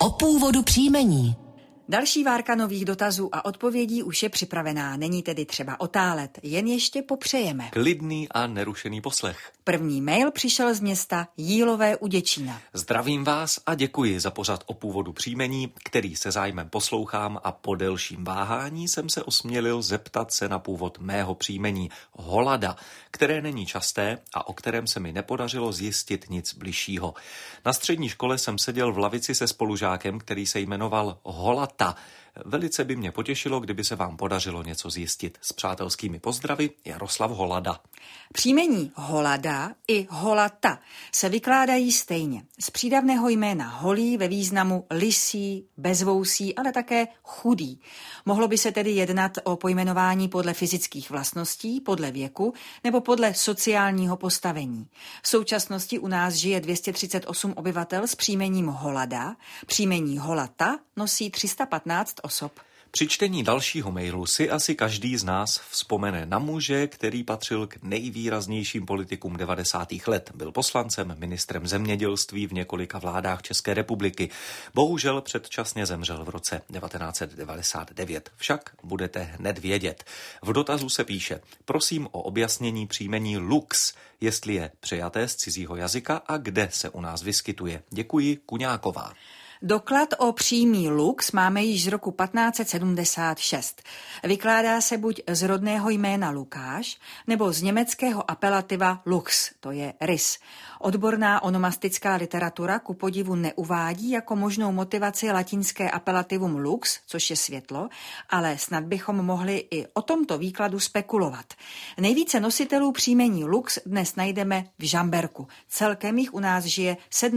O původu příjmení. Další várka nových dotazů a odpovědí už je připravená, není tedy třeba otálet, jen ještě popřejeme. Klidný a nerušený poslech. První mail přišel z města Jílové u Děčína. Zdravím vás a děkuji za pořad o původu příjmení, který se zájmem poslouchám, a po delším váhání jsem se osmělil zeptat se na původ mého příjmení Holada, které není časté a o kterém se mi nepodařilo zjistit nic bližšího. Na střední škole jsem seděl v lavici se spolužákem, který se jmenoval Holata. Velice by mě potěšilo, kdyby se vám podařilo něco zjistit. S přátelskými pozdravy, Jaroslav Holada. Příjmení Holada i Holata se vykládají stejně. Z přídavného jména holý ve významu lisý, bezvousý, ale také chudý. Mohlo by se tedy jednat o pojmenování podle fyzických vlastností, podle věku nebo podle sociálního postavení. V současnosti u nás žije 238 obyvatel s příjmením Holada, příjmení Holata nosí 315 osob. Při čtení dalšího mailu si asi každý z nás vzpomene na muže, který patřil k nejvýraznějším politikům 90. let. Byl poslancem, ministrem zemědělství v několika vládách České republiky. Bohužel předčasně zemřel v roce 1999. Však budete hned vědět. V dotazu se píše: prosím o objasnění příjmení Lux, jestli je přejaté z cizího jazyka a kde se u nás vyskytuje. Děkuji, Kuňáková. Doklad o příjmí Lux máme již z roku 1576. Vykládá se buď z rodného jména Lukáš, nebo z německého apelativa Lux, to je rys. Odborná onomastická literatura ku podivu neuvádí jako možnou motivaci latinské apelativum lux, což je světlo, ale snad bychom mohli i o tomto výkladu spekulovat. Nejvíce nositelů příjmení Lux dnes najdeme v Žamberku. Celkem jich u nás žije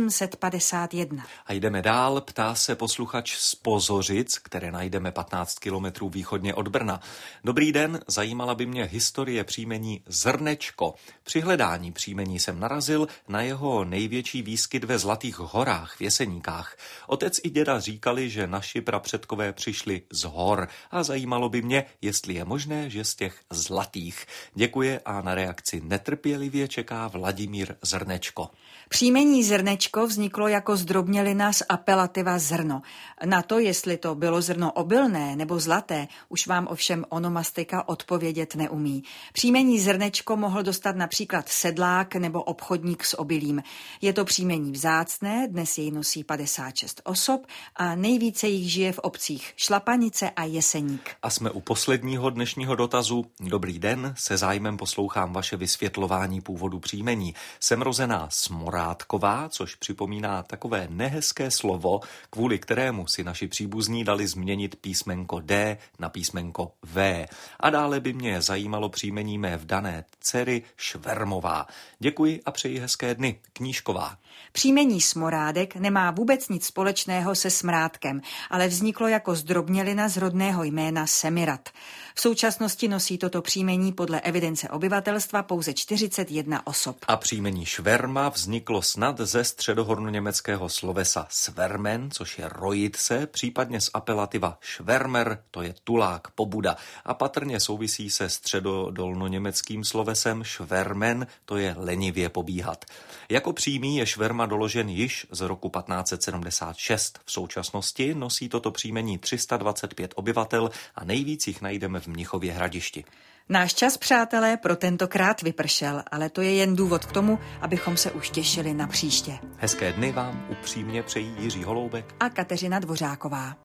751. A jdeme dál, ptá se posluchač z Pozořic, které najdeme 15 kilometrů východně od Brna. Dobrý den, zajímala by mě historie příjmení Zrnečko. Při hledání příjmení jsem narazil na jeho největší výskyt ve Zlatých horách v Jeseníkách. Otec i děda říkali, že naši prapředkové přišli z hor a zajímalo by mě, jestli je možné, že z těch zlatých. Děkuje a na reakci netrpělivě čeká Vladimír Zrnečko. Příjmení Zrnečko vzniklo jako zdrobnělina z apelativa zrno. Na to, jestli to bylo zrno obilné nebo zlaté, už vám ovšem onomastika odpovědět neumí. Příjmení Zrnečko mohl dostat například sedlák nebo obchodník s obilím. Je to příjmení vzácné, dnes jej nosí 56 osob a nejvíce jich žije v obcích Šlapanice a Jeseník. A jsme u posledního dnešního dotazu. Dobrý den, se zájmem poslouchám vaše vysvětlování původu příjmení. Jsem rozená Smorádková, což připomíná takové nehezké slovo, kvůli kterému si naši příbuzní dali změnit písmenko D na písmenko V. A dále by mě zajímalo příjmení mé vdané dcery Švermová. Děkuji a přeji hezké dny. Knížková. Příjmení Smorádek nemá vůbec nic společného se smrádkem, ale vzniklo jako zdrobnělina z rodného jména Semirat. V současnosti nosí toto příjmení podle evidence obyvatelstva pouze 41 osob. A příjmení Šverma vzniklo snad ze středohornoněmeckého slovesa svermen, což je rojit se, případně z apelativa švermer, to je tulák, pobuda, a patrně souvisí se středodolnoněmeckým slovesem švermen, to je lenivě pobíhat. Jako příjmí je Šverma doložen již z roku 1576. V současnosti nosí toto příjmení 325 obyvatel a nejvíc jich najdeme v Mnichově Hradišti. Náš čas, přátelé, pro tentokrát vypršel, ale to je jen důvod k tomu, abychom se už těšili na příště. Hezké dny vám upřímně přejí Jiří Holoubek a Kateřina Dvořáková.